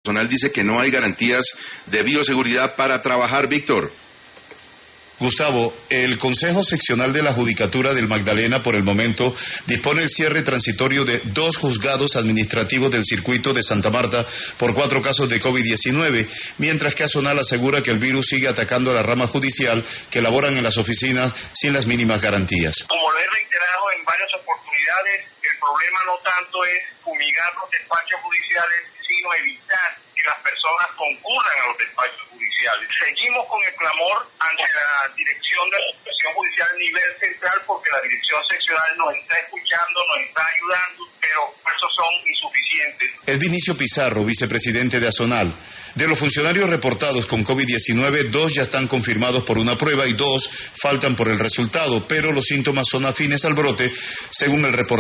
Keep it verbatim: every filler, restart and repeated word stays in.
personal dice que no hay garantías de bioseguridad para trabajar. Víctor. Gustavo, el Consejo Seccional de la Judicatura del Magdalena por el momento dispone el cierre transitorio de dos juzgados administrativos del circuito de Santa Marta por cuatro casos de COVID diecinueve, mientras que Azonal asegura que el virus sigue atacando a la rama judicial que laboran en las oficinas sin las mínimas garantías. Como lo he reiterado en varias oportunidades, el problema no tanto es fumigar los despachos judiciales, sino evitar que las personas concurran a los despachos judiciales. Seguimos con el clamor ante la dirección de la institución judicial a nivel central porque la dirección seccional nos está escuchando, nos está ayudando, pero esos son insuficientes. Es Vinicio Pizarro, vicepresidente de Azonal. De los funcionarios reportados con COVID diecinueve, dos ya están confirmados por una prueba y dos faltan por el resultado, pero los síntomas son afines al brote, según el reporte.